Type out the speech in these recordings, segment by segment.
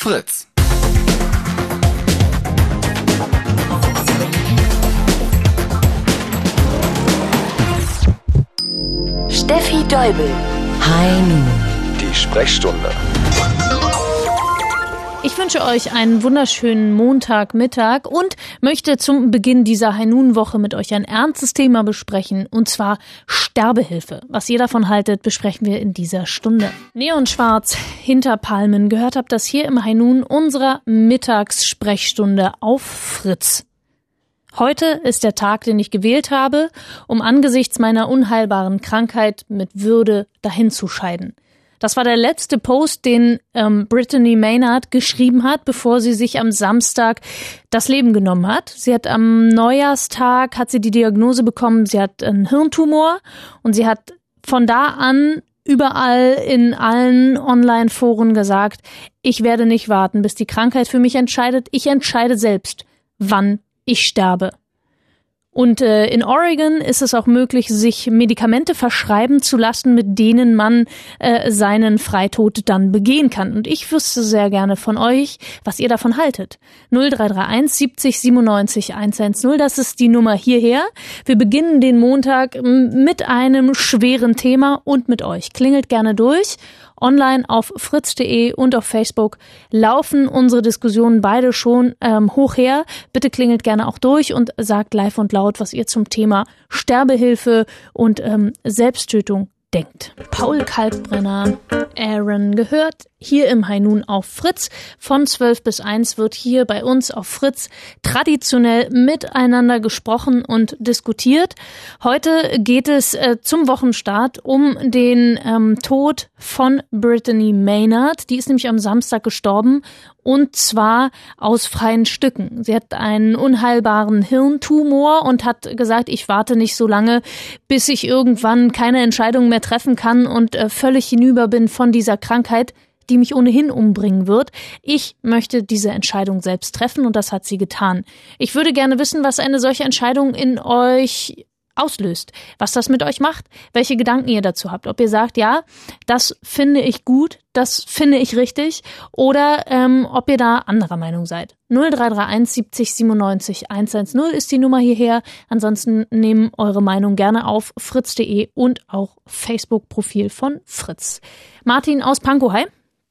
Fritz. Steffi Deubel. High Die Sprechstunde. Ich wünsche euch einen wunderschönen Montagmittag und möchte zum Beginn dieser High-Noon-Woche mit euch ein ernstes Thema besprechen, und zwar Sterbehilfe. Was ihr davon haltet, besprechen wir in dieser Stunde. Neonschwarz hinter Palmen. Gehört habt das hier im High-Noon unserer Mittagssprechstunde auf Fritz. Heute ist der Tag, den ich gewählt habe, um angesichts meiner unheilbaren Krankheit mit Würde dahinzuscheiden. Das war der letzte Post, den Brittany Maynard geschrieben hat, bevor sie sich am Samstag das Leben genommen hat. Sie hat am Neujahrstag die Diagnose bekommen, sie hat einen Hirntumor, und sie hat von da an überall in allen Online-Foren gesagt, ich werde nicht warten, bis die Krankheit für mich entscheidet. Ich entscheide selbst, wann ich sterbe. Und in Oregon ist es auch möglich, sich Medikamente verschreiben zu lassen, mit denen man seinen Freitod dann begehen kann. Und ich wüsste sehr gerne von euch, was ihr davon haltet. 0331 70 97 110, das ist die Nummer hierher. Wir beginnen den Montag mit einem schweren Thema und mit euch. Klingelt gerne durch. Online auf fritz.de und auf Facebook laufen unsere Diskussionen beide schon hoch her. Bitte klingelt gerne auch durch und sagt live und laut, was ihr zum Thema Sterbehilfe und Selbsttötung denkt. Paul Kalkbrenner, Aaron gehört hier im High-Noon auf Fritz. Von 12 bis 1 wird hier bei uns auf Fritz traditionell miteinander gesprochen und diskutiert. Heute geht es zum Wochenstart um den Tod von Brittany Maynard. Die ist nämlich am Samstag gestorben, und zwar aus freien Stücken. Sie hat einen unheilbaren Hirntumor und hat gesagt, ich warte nicht so lange, bis ich irgendwann keine Entscheidung mehr treffen kann und völlig hinüber bin von dieser Krankheit, die mich ohnehin umbringen wird. Ich möchte diese Entscheidung selbst treffen, und das hat sie getan. Ich würde gerne wissen, was eine solche Entscheidung in euch auslöst, was das mit euch macht, welche Gedanken ihr dazu habt. Ob ihr sagt, ja, das finde ich gut, das finde ich richtig, oder ob ihr da anderer Meinung seid. 0331 70 97 110 ist die Nummer hierher. Ansonsten nehmen eure Meinung gerne auf fritz.de und auch Facebook-Profil von Fritz. Martin aus Pankow, hi.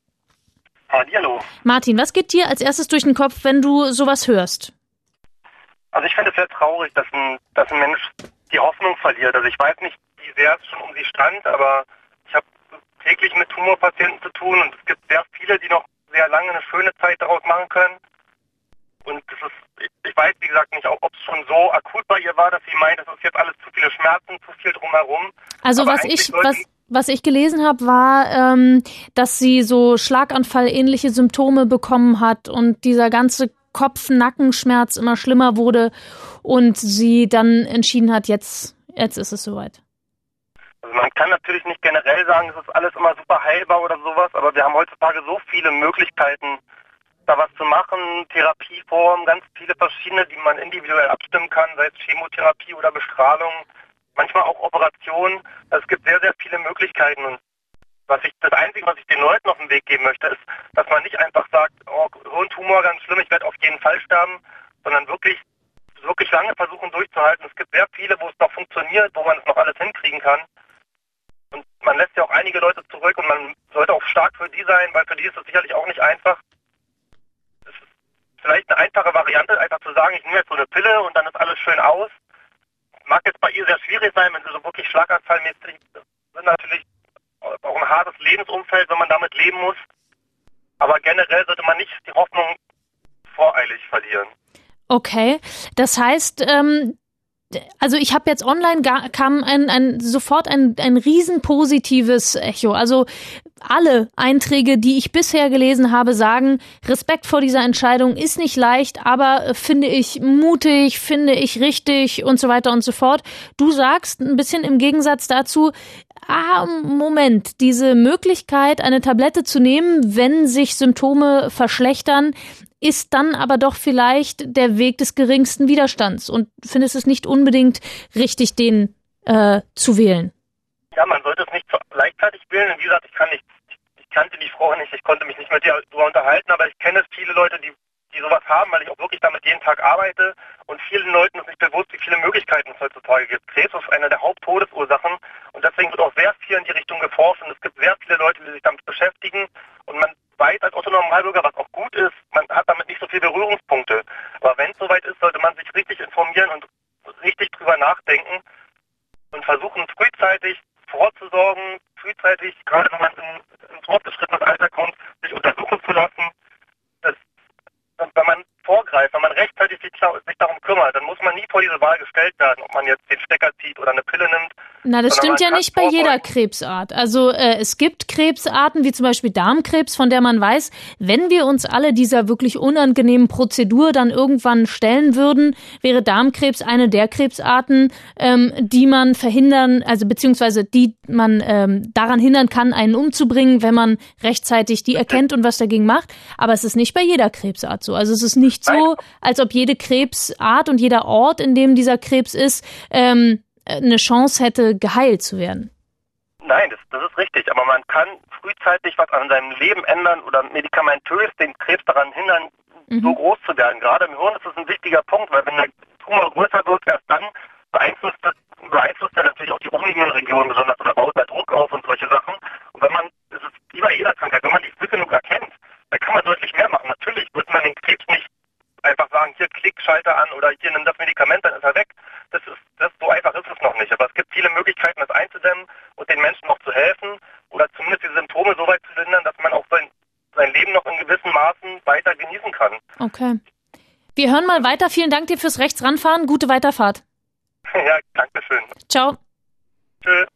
Hallo. Martin, was geht dir als erstes durch den Kopf, wenn du sowas hörst? Also ich finde es sehr traurig, dass ein Mensch die Hoffnung verliert. Also ich weiß nicht, wie sehr es schon um sie stand, aber ich habe täglich mit Tumorpatienten zu tun, und es gibt sehr viele, die noch sehr lange eine schöne Zeit daraus machen können. Und das ist, ich weiß wie gesagt nicht, ob es schon so akut bei ihr war, dass sie meint, es ist jetzt alles zu viele Schmerzen, zu viel drumherum. Also aber was ich gelesen habe, war, dass sie so Schlaganfall-ähnliche Symptome bekommen hat und dieser ganze Kopf-Nackenschmerz immer schlimmer wurde und sie dann entschieden hat, jetzt ist es soweit. Also man kann natürlich nicht generell sagen, es ist alles immer super heilbar oder sowas, aber wir haben heutzutage so viele Möglichkeiten, da was zu machen, Therapieformen, ganz viele verschiedene, die man individuell abstimmen kann, sei es Chemotherapie oder Bestrahlung, manchmal auch Operationen. Also es gibt sehr, sehr viele Möglichkeiten, und das Einzige, was ich den Leuten auf den Weg geben möchte, ist, dass man nicht einfach sagt, oh, Hirntumor, ganz schlimm, ich werde auf jeden Fall sterben, sondern wirklich lange versuchen durchzuhalten. Es gibt sehr viele, wo es noch funktioniert, wo man es noch alles hinkriegen kann. Und man lässt ja auch einige Leute zurück, und man sollte auch stark für die sein, weil für die ist es sicherlich auch nicht einfach. Es ist vielleicht eine einfache Variante, einfach zu sagen, ich nehme jetzt so eine Pille und dann ist alles schön aus. Mag jetzt bei ihr sehr schwierig sein, wenn sie so wirklich schlaganfallmäßig sind, natürlich auch ein hartes Lebensumfeld, wenn man damit leben muss. Aber generell sollte man nicht die Hoffnung voreilig verlieren. Okay, das heißt, also ich habe jetzt online kam sofort ein riesen positives Echo. Also alle Einträge, die ich bisher gelesen habe, sagen, Respekt vor dieser Entscheidung ist nicht leicht, aber finde ich mutig, finde ich richtig und so weiter und so fort. Du sagst ein bisschen im Gegensatz dazu, Moment, diese Möglichkeit, eine Tablette zu nehmen, wenn sich Symptome verschlechtern, ist dann aber doch vielleicht der Weg des geringsten Widerstands, und findest es nicht unbedingt richtig, den zu wählen? Ja, man sollte es nicht zu leichtfertig wählen. Wie gesagt, ich kannte die Frau nicht, ich konnte mich nicht mit ihr darüber unterhalten, aber ich kenne geforscht und es gibt sehr viele Leute, die sich damit beschäftigen und man weiß als Otto-Normalbürger, was auch gut ist, man hat damit nicht so viele Berührungspunkte. Aber wenn es soweit ist, sollte man sich richtig informieren und richtig drüber nachdenken und versuchen, frühzeitig vorzusorgen, frühzeitig, gerade wenn man ins fortgeschrittenes Alter kommt, sich untersuchen zu lassen. Wenn man vorgreift, wenn man rechtzeitig sich darum kümmert, dann muss man nie vor diese Wahl gestellt werden, ob man jetzt den Stecker zieht oder eine Pille nimmt. Na, das stimmt ja nicht bei jeder Krebsart. Also es gibt Krebsarten wie zum Beispiel Darmkrebs, von der man weiß, wenn wir uns alle dieser wirklich unangenehmen Prozedur dann irgendwann stellen würden, wäre Darmkrebs eine der Krebsarten, die man verhindern, also beziehungsweise die man daran hindern kann, einen umzubringen, wenn man rechtzeitig die erkennt und was dagegen macht. Aber es ist nicht bei jeder Krebsart so. Also es ist nicht so, als ob jede Krebsart und jeder Ort, in dem dieser Krebs ist, eine Chance hätte, geheilt zu werden. Nein, das ist richtig. Aber man kann frühzeitig was an seinem Leben ändern oder medikamentös den Krebs daran hindern, so groß zu werden. Gerade im Hirn ist das ein wichtiger Punkt, weil wenn der Tumor größer wird, erst dann beeinflusst er natürlich auch die umliegenden Regionen besonders oder baut da Druck auf und solche Sachen. Und wenn man, das ist wie bei jeder Krankheit, wenn man die früh genug erkennt, dann kann man deutlich mehr machen. Natürlich wird man den Krebs nicht einfach sagen, hier klick Schalter an oder hier nimm das Medikament, dann ist er weg. So einfach ist es noch nicht. Aber es gibt viele Möglichkeiten, das einzudämmen und den Menschen noch zu helfen oder zumindest die Symptome so weit zu lindern, dass man auch sein Leben noch in gewissen Maßen weiter genießen kann. Okay. Wir hören mal weiter. Vielen Dank dir fürs Rechtsranfahren. Gute Weiterfahrt. Ja, danke schön. Ciao. Tschö.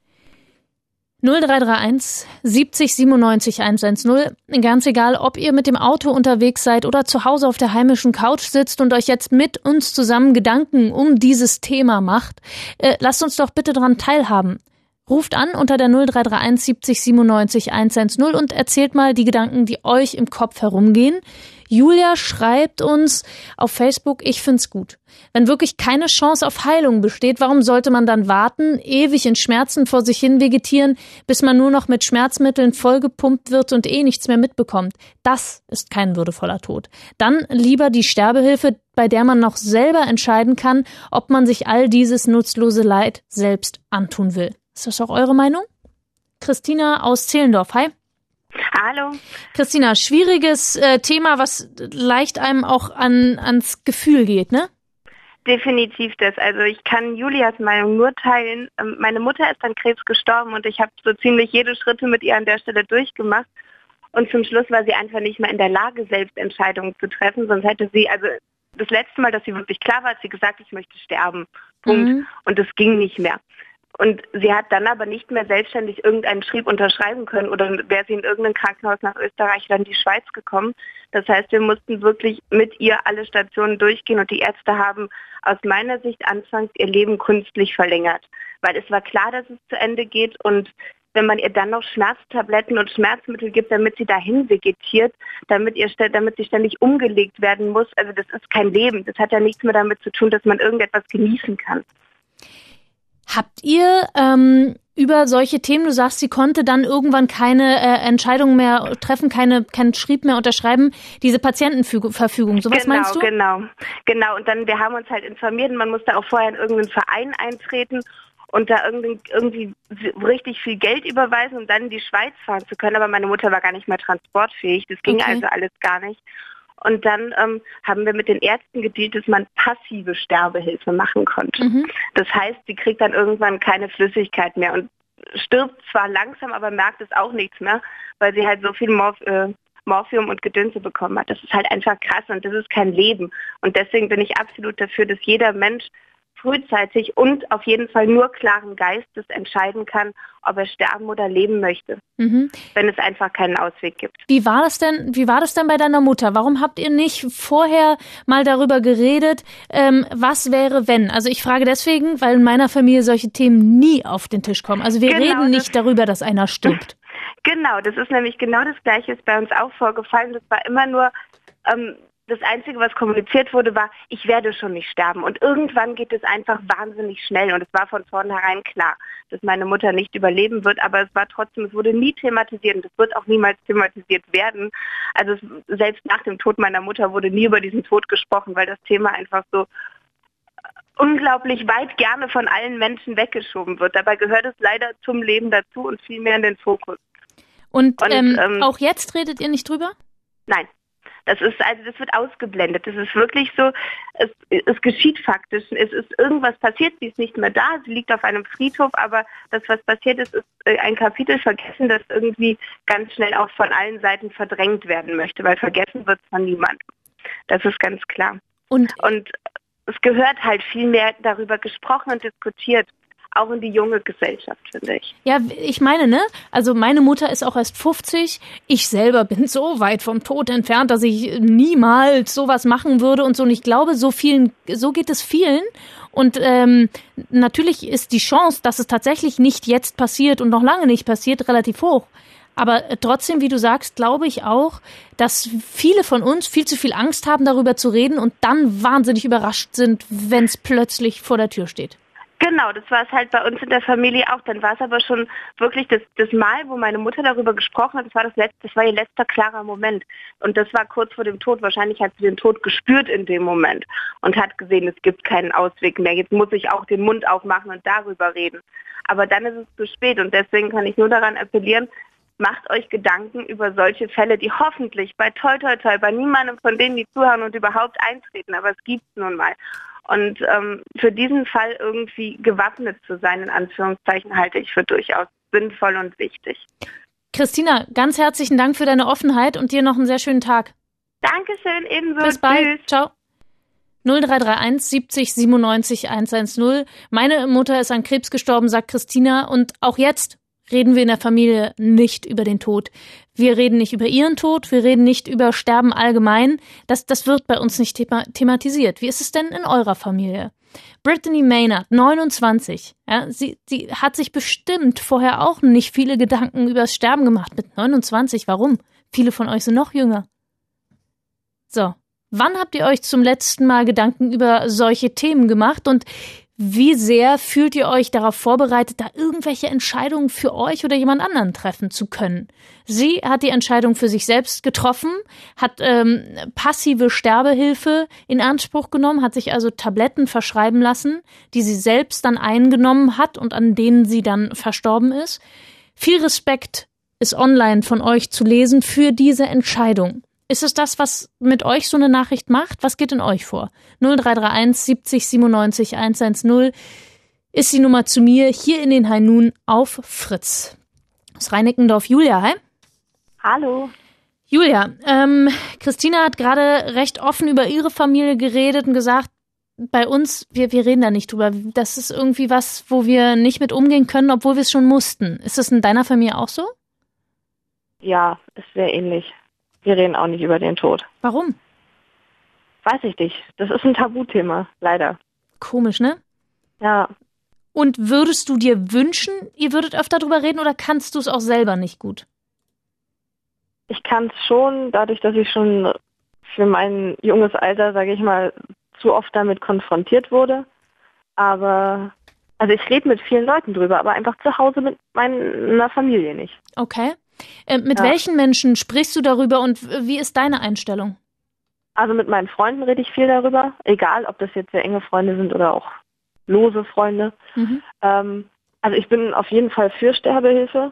0331 70 97 110. Ganz egal, ob ihr mit dem Auto unterwegs seid oder zu Hause auf der heimischen Couch sitzt und euch jetzt mit uns zusammen Gedanken um dieses Thema macht, lasst uns doch bitte daran teilhaben. Ruft an unter der 0331 70 97 110 und erzählt mal die Gedanken, die euch im Kopf herumgehen. Julia schreibt uns auf Facebook, ich find's gut. Wenn wirklich keine Chance auf Heilung besteht, warum sollte man dann warten, ewig in Schmerzen vor sich hin vegetieren, bis man nur noch mit Schmerzmitteln vollgepumpt wird und nichts mehr mitbekommt? Das ist kein würdevoller Tod. Dann lieber die Sterbehilfe, bei der man noch selber entscheiden kann, ob man sich all dieses nutzlose Leid selbst antun will. Ist das auch eure Meinung? Christina aus Zehlendorf, hi. Hallo. Christina, schwieriges Thema, was leicht einem auch ans Gefühl geht, ne? Definitiv das. Also ich kann Julias Meinung nur teilen. Meine Mutter ist an Krebs gestorben und ich habe so ziemlich jede Schritte mit ihr an der Stelle durchgemacht. Und zum Schluss war sie einfach nicht mehr in der Lage, selbst Entscheidungen zu treffen. Sonst hätte sie, also das letzte Mal, dass sie wirklich klar war, hat sie gesagt, ich möchte sterben. Punkt. Und das ging nicht mehr. Und sie hat dann aber nicht mehr selbstständig irgendeinen Schrieb unterschreiben können oder wäre sie in irgendein Krankenhaus nach Österreich oder in die Schweiz gekommen. Das heißt, wir mussten wirklich mit ihr alle Stationen durchgehen und die Ärzte haben aus meiner Sicht anfangs ihr Leben künstlich verlängert. Weil es war klar, dass es zu Ende geht und wenn man ihr dann noch Schmerztabletten und Schmerzmittel gibt, damit sie dahin vegetiert, damit sie ständig umgelegt werden muss, also das ist kein Leben. Das hat ja nichts mehr damit zu tun, dass man irgendetwas genießen kann. Habt ihr über solche Themen, du sagst, sie konnte dann irgendwann keine Entscheidung mehr treffen, keinen Schrieb mehr unterschreiben, diese Patientenverfügung, sowas meinst du? Genau. Und dann, wir haben uns halt informiert und man musste auch vorher in irgendeinen Verein eintreten und da irgendwie richtig viel Geld überweisen, um dann in die Schweiz fahren zu können. Aber meine Mutter war gar nicht mehr transportfähig, das ging also alles gar nicht. Und dann haben wir mit den Ärzten gedealt, dass man passive Sterbehilfe machen konnte. Das heißt, sie kriegt dann irgendwann keine Flüssigkeit mehr und stirbt zwar langsam, aber merkt es auch nichts mehr, weil sie halt so viel Morphium und Gedönse bekommen hat. Das ist halt einfach krass und das ist kein Leben. Und deswegen bin ich absolut dafür, dass jeder Mensch frühzeitig und auf jeden Fall nur klaren Geistes entscheiden kann, ob er sterben oder leben möchte, wenn es einfach keinen Ausweg gibt. Wie war das denn bei deiner Mutter? Warum habt ihr nicht vorher mal darüber geredet, was wäre, wenn? Also ich frage deswegen, weil in meiner Familie solche Themen nie auf den Tisch kommen. Also wir reden nicht darüber, dass einer stirbt. Genau, das ist nämlich genau das Gleiche, ist bei uns auch vorgefallen. Das war immer nur das Einzige, was kommuniziert wurde, war, ich werde schon nicht sterben. Und irgendwann geht es einfach wahnsinnig schnell. Und es war von vornherein klar, dass meine Mutter nicht überleben wird. Aber es war trotzdem, es wurde nie thematisiert und es wird auch niemals thematisiert werden. Also selbst nach dem Tod meiner Mutter wurde nie über diesen Tod gesprochen, weil das Thema einfach so unglaublich weit gerne von allen Menschen weggeschoben wird. Dabei gehört es leider zum Leben dazu und viel mehr in den Fokus. Und auch jetzt redet ihr nicht drüber? Nein. Das wird ausgeblendet. Das ist wirklich so, es geschieht faktisch. Es ist irgendwas passiert, sie ist nicht mehr da, sie liegt auf einem Friedhof, aber das, was passiert ist ein Kapitel vergessen, das irgendwie ganz schnell auch von allen Seiten verdrängt werden möchte, weil vergessen wird von niemandem. Das ist ganz klar. Und es gehört halt viel mehr darüber gesprochen und diskutiert. Auch in die junge Gesellschaft, finde ich. Ja, ich meine, ne? Also meine Mutter ist auch erst 50. Ich selber bin so weit vom Tod entfernt, dass ich niemals sowas machen würde und so. Und ich glaube, so geht es vielen. Und natürlich ist die Chance, dass es tatsächlich nicht jetzt passiert und noch lange nicht passiert, relativ hoch. Aber trotzdem, wie du sagst, glaube ich auch, dass viele von uns viel zu viel Angst haben, darüber zu reden und dann wahnsinnig überrascht sind, wenn es plötzlich vor der Tür steht. Genau, das war es halt bei uns in der Familie auch. Dann war es aber schon wirklich das Mal, wo meine Mutter darüber gesprochen hat, das war ihr letzter klarer Moment. Und das war kurz vor dem Tod. Wahrscheinlich hat sie den Tod gespürt in dem Moment und hat gesehen, es gibt keinen Ausweg mehr. Jetzt muss ich auch den Mund aufmachen und darüber reden. Aber dann ist es zu spät und deswegen kann ich nur daran appellieren, macht euch Gedanken über solche Fälle, die hoffentlich bei toi toi toi, bei niemandem von denen, die zuhören und überhaupt eintreten, aber es gibt es nun mal. Und für diesen Fall irgendwie gewappnet zu sein, in Anführungszeichen, halte ich für durchaus sinnvoll und wichtig. Christina, ganz herzlichen Dank für deine Offenheit und dir noch einen sehr schönen Tag. Dankeschön, ebenso. Bis bald. Tschüss. Ciao. 0331 70 97 110. Meine Mutter ist an Krebs gestorben, sagt Christina. Und auch jetzt reden wir in der Familie nicht über den Tod. Wir reden nicht über ihren Tod, wir reden nicht über Sterben allgemein. Das wird bei uns nicht thematisiert. Wie ist es denn in eurer Familie? Brittany Maynard, 29. Ja, sie hat sich bestimmt vorher auch nicht viele Gedanken über das Sterben gemacht. Mit 29, warum? Viele von euch sind noch jünger. So, wann habt ihr euch zum letzten Mal Gedanken über solche Themen gemacht und wie sehr fühlt ihr euch darauf vorbereitet, da irgendwelche Entscheidungen für euch oder jemand anderen treffen zu können? Sie hat die Entscheidung für sich selbst getroffen, hat passive Sterbehilfe in Anspruch genommen, hat sich also Tabletten verschreiben lassen, die sie selbst dann eingenommen hat und an denen sie dann verstorben ist. Viel Respekt ist online von euch zu lesen für diese Entscheidung. Ist es das, was mit euch so eine Nachricht macht? Was geht in euch vor? 0331 70 97 110 ist die Nummer zu mir hier in den High Noon auf Fritz. Aus Reinickendorf, Julia, hi. Hallo. Julia, Christina hat gerade recht offen über ihre Familie geredet und gesagt, bei uns, wir reden da nicht drüber. Das ist irgendwie was, wo wir nicht mit umgehen können, obwohl wir es schon mussten. Ist das in deiner Familie auch so? Ja, ist sehr ähnlich. Wir reden auch nicht über den Tod. Warum? Weiß ich nicht. Das ist ein Tabuthema, leider. Komisch, ne? Ja. Und würdest du dir wünschen, ihr würdet öfter drüber reden oder kannst du es auch selber nicht gut? Ich kann es schon, dadurch, dass ich schon für mein junges Alter, sage ich mal, zu oft damit konfrontiert wurde. Aber, also ich rede mit vielen Leuten drüber, aber einfach zu Hause mit meiner Familie nicht. Okay. Mit welchen Menschen sprichst du darüber und wie ist deine Einstellung? Also mit meinen Freunden rede ich viel darüber, egal ob das jetzt sehr enge Freunde sind oder auch lose Freunde. Mhm. Also ich bin auf jeden Fall für Sterbehilfe.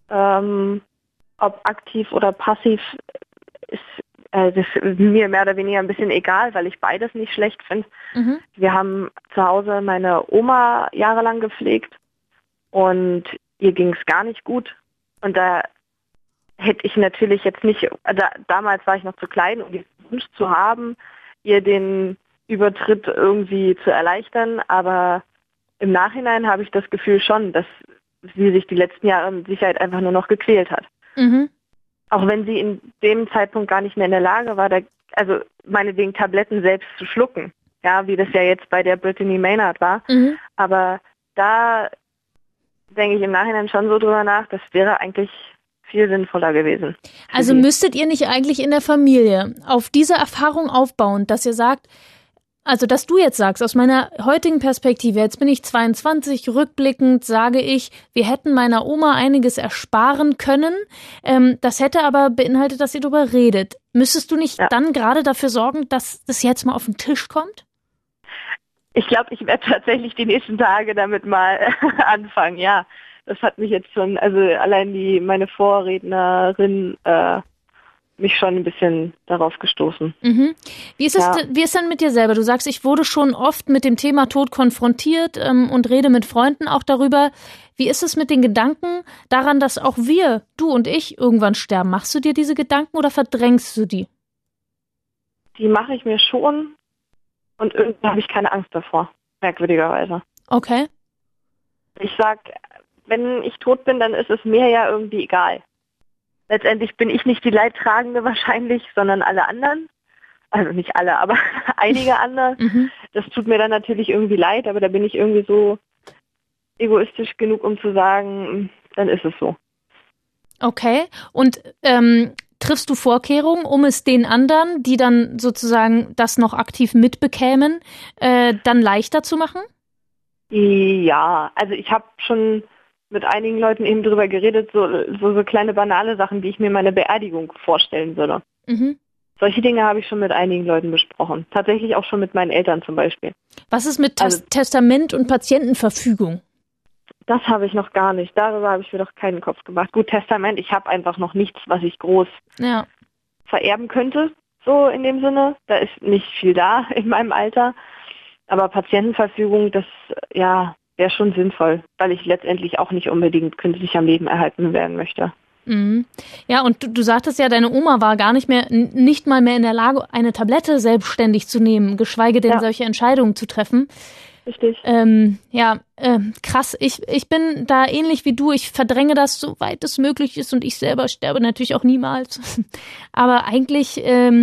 Ob aktiv oder passiv ist das ist mir mehr oder weniger ein bisschen egal, weil ich beides nicht schlecht finde. Mhm. Wir haben zu Hause meine Oma jahrelang gepflegt und ihr ging es gar nicht gut. Und da hätte ich natürlich jetzt nicht, damals war ich noch zu klein, um diesen Wunsch zu haben, ihr den Übertritt irgendwie zu erleichtern. Aber im Nachhinein habe ich das Gefühl schon, dass sie sich die letzten Jahre mit Sicherheit einfach nur noch gequält hat. Mhm. Auch wenn sie in dem Zeitpunkt gar nicht mehr in der Lage war, also meinetwegen Tabletten selbst zu schlucken. Ja, wie das ja jetzt bei der Brittany Maynard war. Mhm. Aber da denke ich im Nachhinein schon so drüber nach, das wäre eigentlich viel sinnvoller gewesen. Also müsstet ihr nicht eigentlich in der Familie auf diese Erfahrung aufbauen, dass ihr sagt, also dass du jetzt sagst, aus meiner heutigen Perspektive, jetzt bin ich 22, rückblickend sage ich, wir hätten meiner Oma einiges ersparen können, das hätte aber beinhaltet, dass ihr darüber redet. Müsstest du nicht dann gerade dafür sorgen, dass das jetzt mal auf den Tisch kommt? Ich glaube, ich werde tatsächlich die nächsten Tage damit mal anfangen, ja. Das hat mich jetzt schon, also allein meine Vorrednerin mich schon ein bisschen darauf gestoßen. Mhm. Wie ist denn mit dir selber? Du sagst, ich wurde schon oft mit dem Thema Tod konfrontiert und rede mit Freunden auch darüber. Wie ist es mit den Gedanken daran, dass auch wir, du und ich, irgendwann sterben? Machst du dir diese Gedanken oder verdrängst du die? Die mache ich mir schon und irgendwie habe ich keine Angst davor, merkwürdigerweise. Okay. Ich sag, wenn ich tot bin, dann ist es mir ja irgendwie egal. Letztendlich bin ich nicht die Leidtragende wahrscheinlich, sondern alle anderen. Also nicht alle, aber einige andere. Mhm. Das tut mir dann natürlich irgendwie leid, aber da bin ich irgendwie so egoistisch genug, um zu sagen, dann ist es so. Okay. Und triffst du Vorkehrungen, um es den anderen, die dann sozusagen das noch aktiv mitbekämen, dann leichter zu machen? Ja, also ich habe schon mit einigen Leuten eben drüber geredet, so kleine banale Sachen, wie ich mir meine Beerdigung vorstellen würde. Mhm. Solche Dinge habe ich schon mit einigen Leuten besprochen. Tatsächlich auch schon mit meinen Eltern zum Beispiel. Was ist mit Testament und Patientenverfügung? Das habe ich noch gar nicht. Darüber habe ich mir doch keinen Kopf gemacht. Gut, Testament, ich habe einfach noch nichts, was ich groß vererben könnte, so in dem Sinne. Da ist nicht viel da in meinem Alter. Aber Patientenverfügung, das, wäre schon sinnvoll, weil ich letztendlich auch nicht unbedingt künstlich am Leben erhalten werden möchte. Mhm. Ja, und du sagtest ja, deine Oma war gar nicht mal mehr in der Lage, eine Tablette selbstständig zu nehmen, geschweige denn solche Entscheidungen zu treffen. Richtig. Krass. Ich bin da ähnlich wie du. Ich verdränge das, soweit es möglich ist, und ich selber sterbe natürlich auch niemals. Aber eigentlich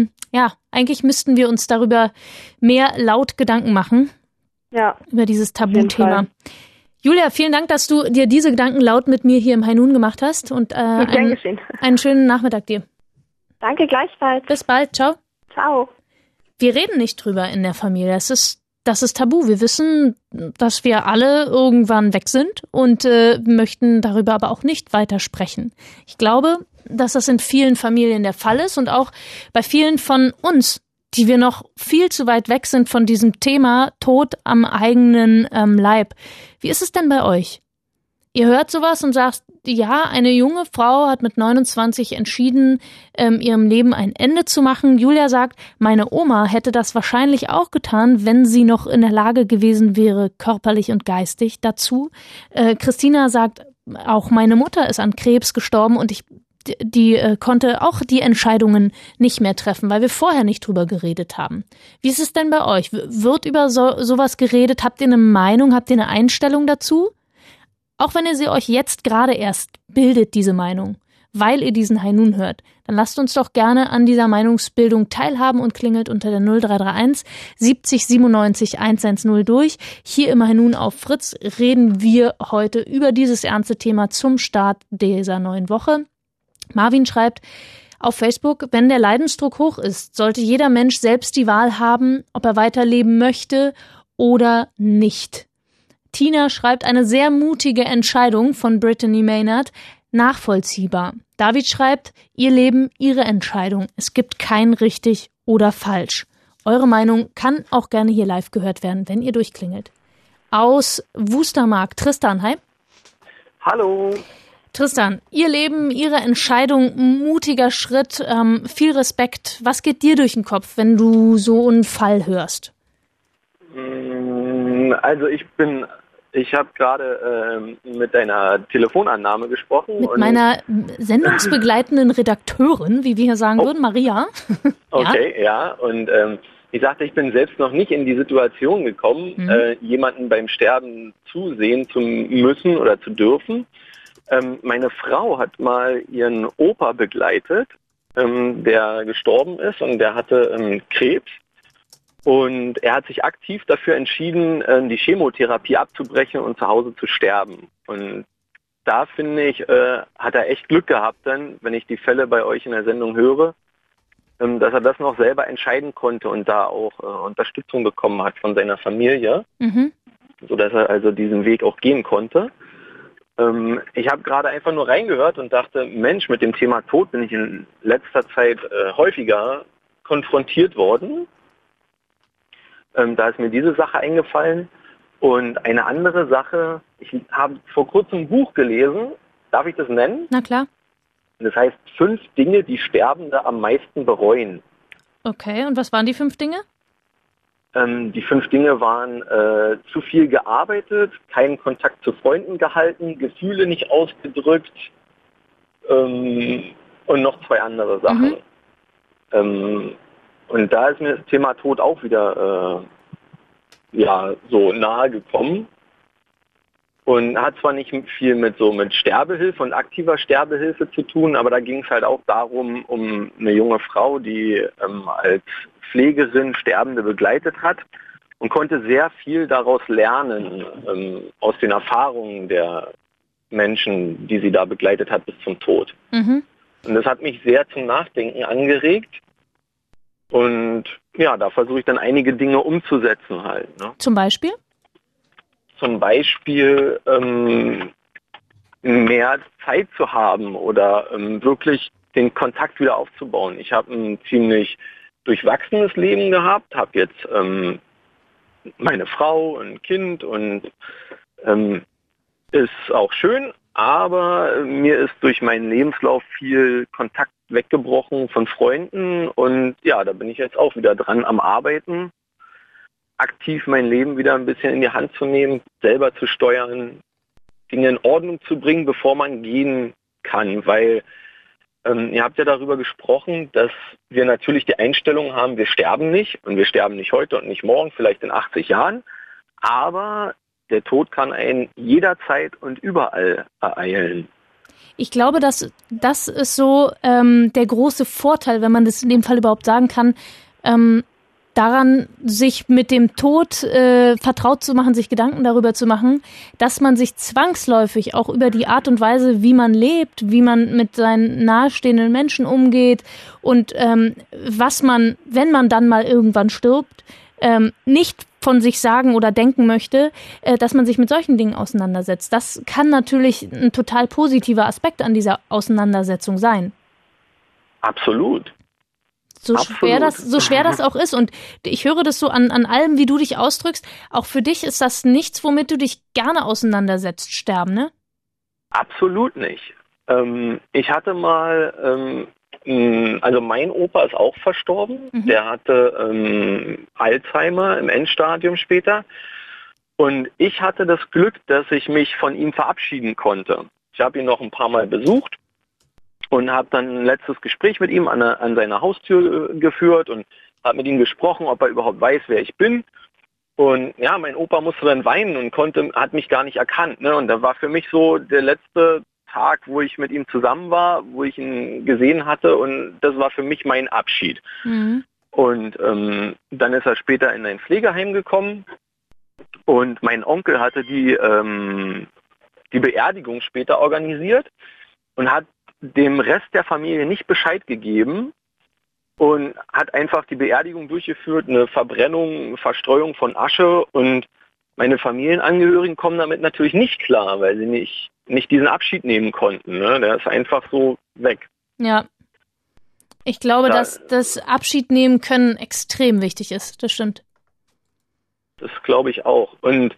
müssten wir uns darüber mehr laut Gedanken machen. Ja. Über dieses Tabuthema. Julia, vielen Dank, dass du dir diese Gedanken laut mit mir hier im High Noon gemacht hast. Und einen schönen Nachmittag dir. Danke, gleichfalls. Bis bald. Ciao. Ciao. Wir reden nicht drüber in der Familie. Das ist tabu. Wir wissen, dass wir alle irgendwann weg sind und möchten darüber aber auch nicht weiter sprechen. Ich glaube, dass das in vielen Familien der Fall ist und auch bei vielen von uns, die wir noch viel zu weit weg sind von diesem Thema Tod am eigenen Leib. Wie ist es denn bei euch? Ihr hört sowas und sagt, ja, eine junge Frau hat mit 29 entschieden, ihrem Leben ein Ende zu machen. Julia sagt, meine Oma hätte das wahrscheinlich auch getan, wenn sie noch in der Lage gewesen wäre, körperlich und geistig dazu. Christina sagt, auch meine Mutter ist an Krebs gestorben und die konnte auch die Entscheidungen nicht mehr treffen, weil wir vorher nicht drüber geredet haben. Wie ist es denn bei euch? Wird über sowas geredet? Habt ihr eine Meinung? Habt ihr eine Einstellung dazu? Auch wenn ihr sie euch jetzt gerade erst bildet, diese Meinung, weil ihr diesen High Noon hört, dann lasst uns doch gerne an dieser Meinungsbildung teilhaben und klingelt unter der 0331 70 97 110 durch. Hier im High Noon auf Fritz reden wir heute über dieses ernste Thema zum Start dieser neuen Woche. Marvin schreibt auf Facebook, wenn der Leidensdruck hoch ist, sollte jeder Mensch selbst die Wahl haben, ob er weiterleben möchte oder nicht. Tina schreibt, eine sehr mutige Entscheidung von Brittany Maynard, nachvollziehbar. David schreibt, ihr Leben, ihre Entscheidung. Es gibt kein richtig oder falsch. Eure Meinung kann auch gerne hier live gehört werden, wenn ihr durchklingelt. Aus Wustermark, Tristan, hi. Hallo. Tristan, ihr Leben, ihre Entscheidung, mutiger Schritt, viel Respekt. Was geht dir durch den Kopf, wenn du so einen Fall hörst? Also ich habe gerade mit deiner Telefonannahme gesprochen. Mit meiner sendungsbegleitenden Redakteurin, wie wir hier sagen würden, Maria. Okay, ja. Und ich sagte, ich bin selbst noch nicht in die Situation gekommen, jemanden beim Sterben zusehen zu müssen oder zu dürfen. Meine Frau hat mal ihren Opa begleitet, der gestorben ist und der hatte Krebs. Und er hat sich aktiv dafür entschieden, die Chemotherapie abzubrechen und zu Hause zu sterben. Und da finde ich, hat er echt Glück gehabt dann, wenn ich die Fälle bei euch in der Sendung höre, dass er das noch selber entscheiden konnte und da auch Unterstützung bekommen hat von seiner Familie, sodass er also diesen Weg auch gehen konnte. Ich habe gerade einfach nur reingehört und dachte, Mensch, mit dem Thema Tod bin ich in letzter Zeit häufiger konfrontiert worden. Da ist mir diese Sache eingefallen. Und eine andere Sache, ich habe vor kurzem ein Buch gelesen, darf ich das nennen? Na klar. Das heißt 5 Dinge, die Sterbende am meisten bereuen. Okay, und was waren die 5 Dinge? Die 5 Dinge waren zu viel gearbeitet, keinen Kontakt zu Freunden gehalten, Gefühle nicht ausgedrückt und noch 2 andere Sachen. Und da ist mir das Thema Tod auch wieder so nahe gekommen. Und hat zwar nicht viel mit Sterbehilfe und aktiver Sterbehilfe zu tun, aber da ging es halt auch darum, um eine junge Frau, die als Pflegerin Sterbende begleitet hat und konnte sehr viel daraus lernen, aus den Erfahrungen der Menschen, die sie da begleitet hat bis zum Tod. Und das hat mich sehr zum Nachdenken angeregt. Und ja, da versuche ich dann einige Dinge umzusetzen halt. Ne? Zum Beispiel? Zum Beispiel mehr Zeit zu haben oder wirklich den Kontakt wieder aufzubauen. Ich habe ein ziemlich durchwachsenes Leben gehabt, habe jetzt meine Frau, ein Kind und ist auch schön, aber mir ist durch meinen Lebenslauf viel Kontakt weggebrochen von Freunden und ja, da bin ich jetzt auch wieder dran am Arbeiten, aktiv mein Leben wieder ein bisschen in die Hand zu nehmen, selber zu steuern, Dinge in Ordnung zu bringen, bevor man gehen kann, weil ihr habt ja darüber gesprochen, dass wir natürlich die Einstellung haben, wir sterben nicht und wir sterben nicht heute und nicht morgen, vielleicht in 80 Jahren, aber der Tod kann einen jederzeit und überall ereilen. Ich glaube, das ist so der große Vorteil, wenn man das in dem Fall überhaupt sagen kann, daran, sich mit dem Tod vertraut zu machen, sich Gedanken darüber zu machen, dass man sich zwangsläufig auch über die Art und Weise, wie man lebt, wie man mit seinen nahestehenden Menschen umgeht und was man, wenn man dann mal irgendwann stirbt, nicht von sich sagen oder denken möchte, dass man sich mit solchen Dingen auseinandersetzt. Das kann natürlich ein total positiver Aspekt an dieser Auseinandersetzung sein. Absolut. So schwer das auch ist. Und ich höre das so an allem, wie du dich ausdrückst. Auch für dich ist das nichts, womit du dich gerne auseinandersetzt, sterben, ne? Absolut nicht. Ich hatte mal, also mein Opa ist auch verstorben. Der hatte Alzheimer im Endstadium später. Und ich hatte das Glück, dass ich mich von ihm verabschieden konnte. Ich habe ihn noch ein paar Mal besucht. Und habe dann ein letztes Gespräch mit ihm an seiner Haustür geführt und habe mit ihm gesprochen, ob er überhaupt weiß, wer ich bin. Und ja, mein Opa musste dann weinen und hat mich gar nicht erkannt. Ne? Und da war für mich so der letzte Tag, wo ich mit ihm zusammen war, wo ich ihn gesehen hatte. Und das war für mich mein Abschied. Und dann ist er später in ein Pflegeheim gekommen. Und mein Onkel hatte die Beerdigung später organisiert und hat dem Rest der Familie nicht Bescheid gegeben und hat einfach die Beerdigung durchgeführt, eine Verbrennung, Verstreuung von Asche und meine Familienangehörigen kommen damit natürlich nicht klar, weil sie nicht diesen Abschied nehmen konnten. Ne? Der ist einfach so weg. Ja, ich glaube, dass das Abschied nehmen können extrem wichtig ist, das stimmt. Das glaube ich auch und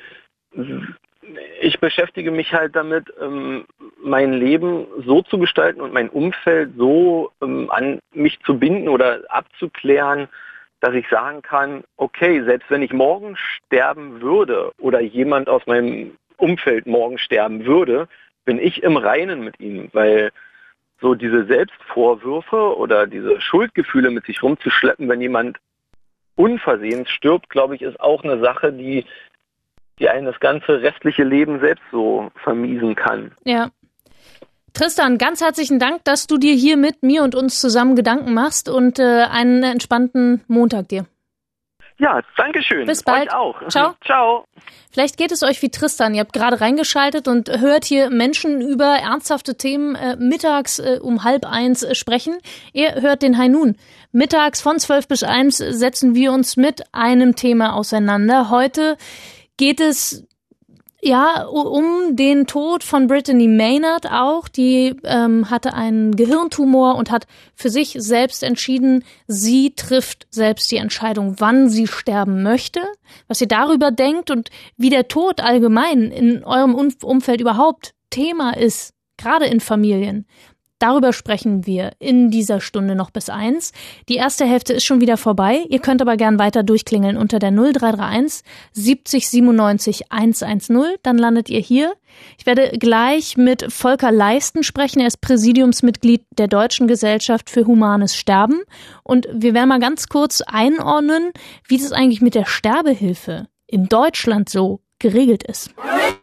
ich beschäftige mich halt damit, mein Leben so zu gestalten und mein Umfeld so an mich zu binden oder abzuklären, dass ich sagen kann, okay, selbst wenn ich morgen sterben würde oder jemand aus meinem Umfeld morgen sterben würde, bin ich im Reinen mit ihm, weil so diese Selbstvorwürfe oder diese Schuldgefühle mit sich rumzuschleppen, wenn jemand unversehens stirbt, glaube ich, ist auch eine Sache, die einen das ganze restliche Leben selbst so vermiesen kann. Ja. Tristan, ganz herzlichen Dank, dass du dir hier mit mir und uns zusammen Gedanken machst und einen entspannten Montag dir. Ja, danke schön. Bis bald. Euch auch. Ciao. Ciao. Vielleicht geht es euch wie Tristan. Ihr habt gerade reingeschaltet und hört hier Menschen über ernsthafte Themen mittags um 12:30 sprechen. Ihr hört den High Noon. Mittags von 12 bis 1 setzen wir uns mit einem Thema auseinander. Heute geht es Ja, um den Tod von Brittany Maynard auch. Die hatte einen Gehirntumor und hat für sich selbst entschieden, sie trifft selbst die Entscheidung, wann sie sterben möchte, was sie darüber denkt und wie der Tod allgemein in eurem Umfeld überhaupt Thema ist, gerade in Familien. Darüber sprechen wir in dieser Stunde noch bis 1. Die erste Hälfte ist schon wieder vorbei. Ihr könnt aber gern weiter durchklingeln unter der 0331 70 97 110. Dann landet ihr hier. Ich werde gleich mit Volker Leisten sprechen. Er ist Präsidiumsmitglied der Deutschen Gesellschaft für Humanes Sterben. Und wir werden mal ganz kurz einordnen, wie das eigentlich mit der Sterbehilfe in Deutschland so geregelt ist.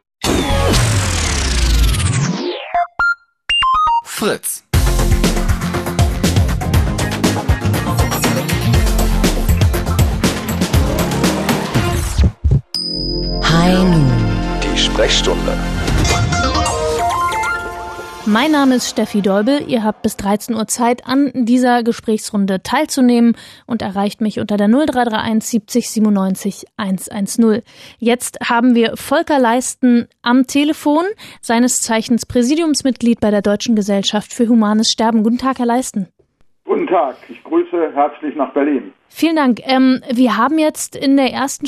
Fritz. High Noon. Die Sprechstunde. Mein Name ist Steffi Deubel. Ihr habt bis 13 Uhr Zeit, an dieser Gesprächsrunde teilzunehmen und erreicht mich unter der 0331 70 97 110. Jetzt haben wir Volker Leisten am Telefon, seines Zeichens Präsidiumsmitglied bei der Deutschen Gesellschaft für Humanes Sterben. Guten Tag, Herr Leisten. Guten Tag, ich grüße herzlich nach Berlin. Vielen Dank. Wir haben jetzt in der ersten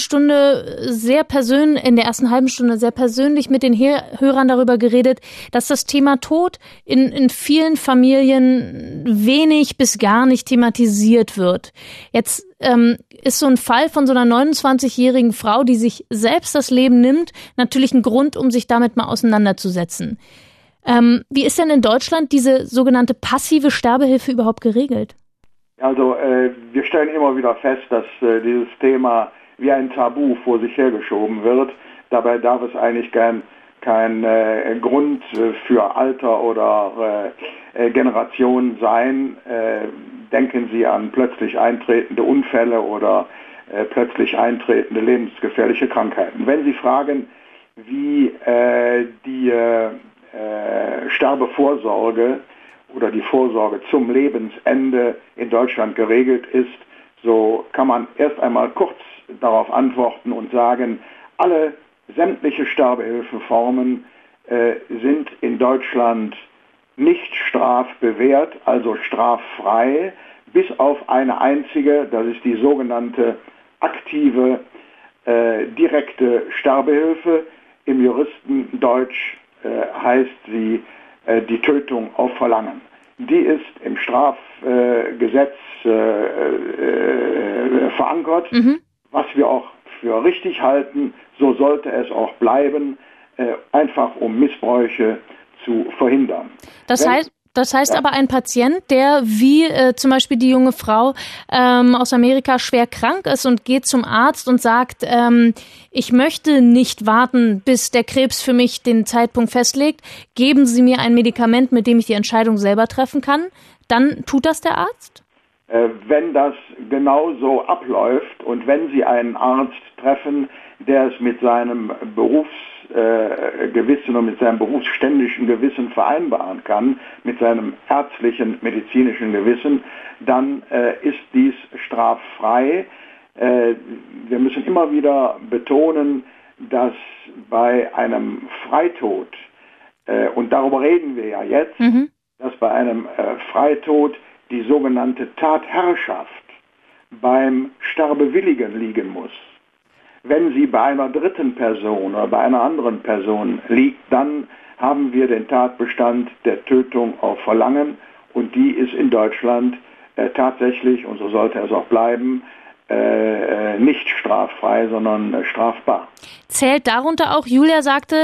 halben Stunde sehr persönlich mit den Hörern darüber geredet, dass das Thema Tod in vielen Familien wenig bis gar nicht thematisiert wird. Jetzt ist so ein Fall von so einer 29-jährigen Frau, die sich selbst das Leben nimmt, natürlich ein Grund, um sich damit mal auseinanderzusetzen. Wie ist denn in Deutschland diese sogenannte passive Sterbehilfe überhaupt geregelt? Also wir stellen immer wieder fest, dass dieses Thema wie ein Tabu vor sich hergeschoben wird. Dabei darf es eigentlich kein Grund für Alter oder Generation sein. Denken Sie an plötzlich eintretende Unfälle oder plötzlich eintretende lebensgefährliche Krankheiten. Wenn Sie fragen, wie die Sterbevorsorge oder die Vorsorge zum Lebensende in Deutschland geregelt ist, so kann man erst einmal kurz darauf antworten und sagen, alle sämtliche Sterbehilfeformen sind in Deutschland nicht strafbewehrt, also straffrei, bis auf eine einzige, das ist die sogenannte aktive, direkte Sterbehilfe. Im Juristendeutsch heißt sie die Tötung auf Verlangen. Die ist im Strafgesetz verankert, was wir auch für richtig halten. So sollte es auch bleiben, einfach um Missbräuche zu verhindern. Das heißt aber, ein Patient, der wie zum Beispiel die junge Frau aus Amerika schwer krank ist und geht zum Arzt und sagt, ich möchte nicht warten, bis der Krebs für mich den Zeitpunkt festlegt, geben Sie mir ein Medikament, mit dem ich die Entscheidung selber treffen kann, dann tut das der Arzt? Wenn das genau so abläuft und wenn Sie einen Arzt treffen, der es mit seinem Berufsgewissen und mit seinem berufsständischen Gewissen vereinbaren kann, mit seinem ärztlichen, medizinischen Gewissen, dann ist dies straffrei. Wir müssen immer wieder betonen, dass bei einem Freitod, und darüber reden wir ja jetzt, dass bei einem Freitod die sogenannte Tatherrschaft beim Sterbewilligen liegen muss. Wenn sie bei einer dritten Person oder bei einer anderen Person liegt, dann haben wir den Tatbestand der Tötung auf Verlangen und die ist in Deutschland tatsächlich, und so sollte es auch bleiben, nicht straffrei, sondern strafbar. Zählt darunter auch, Julia sagte,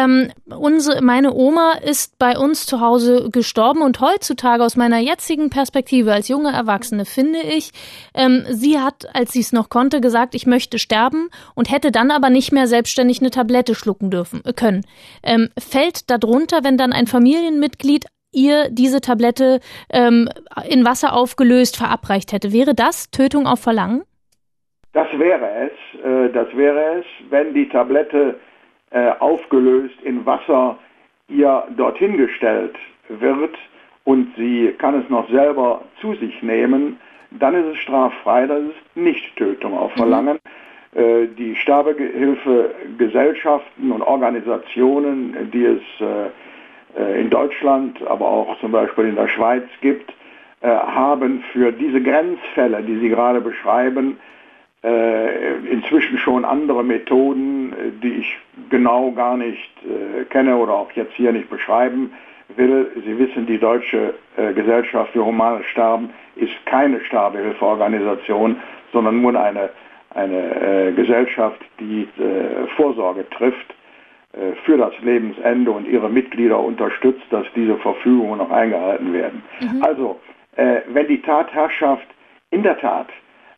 meine Oma ist bei uns zu Hause gestorben und heutzutage aus meiner jetzigen Perspektive als junge Erwachsene finde ich, sie hat, als sie es noch konnte, gesagt, ich möchte sterben und hätte dann aber nicht mehr selbstständig eine Tablette schlucken können. Fällt darunter, wenn dann ein Familienmitglied ihr diese Tablette in Wasser aufgelöst verabreicht hätte? Wäre das Tötung auf Verlangen? Das wäre es, wenn die Tablette aufgelöst in Wasser ihr dorthin gestellt wird und sie kann es noch selber zu sich nehmen, dann ist es straffrei, das ist nicht Tötung auf Verlangen. Die Sterbehilfegesellschaften und Organisationen, die es in Deutschland, aber auch zum Beispiel in der Schweiz gibt, haben für diese Grenzfälle, die Sie gerade beschreiben, inzwischen schon andere Methoden, die ich genau gar nicht kenne oder auch jetzt hier nicht beschreiben will. Sie wissen, die Deutsche Gesellschaft für Humanes Sterben ist keine Sterbehilfeorganisation, sondern nur eine Gesellschaft, die Vorsorge trifft für das Lebensende und ihre Mitglieder unterstützt, dass diese Verfügungen noch eingehalten werden. Also, wenn die Tatherrschaft in der Tat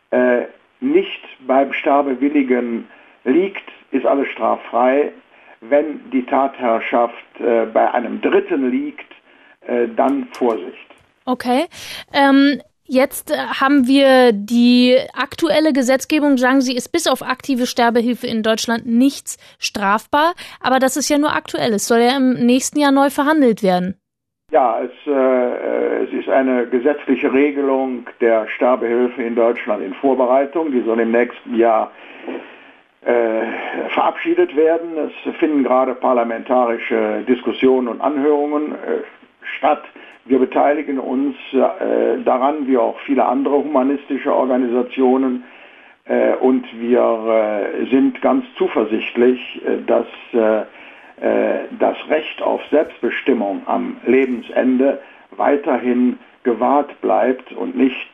nicht beim Sterbewilligen liegt, ist alles straffrei. Wenn die Tatherrschaft bei einem Dritten liegt, dann Vorsicht. Okay. Jetzt haben wir die aktuelle Gesetzgebung, sagen Sie, ist bis auf aktive Sterbehilfe in Deutschland nichts strafbar. Aber das ist ja nur aktuell. Es soll ja im nächsten Jahr neu verhandelt werden. Ja, es ist eine gesetzliche Regelung der Sterbehilfe in Deutschland in Vorbereitung. Die soll im nächsten Jahr verabschiedet werden. Es finden gerade parlamentarische Diskussionen und Anhörungen statt. Wir beteiligen uns daran, wie auch viele andere humanistische Organisationen, und wir sind ganz zuversichtlich, dass das Recht auf Selbstbestimmung am Lebensende weiterhin gewahrt bleibt und nicht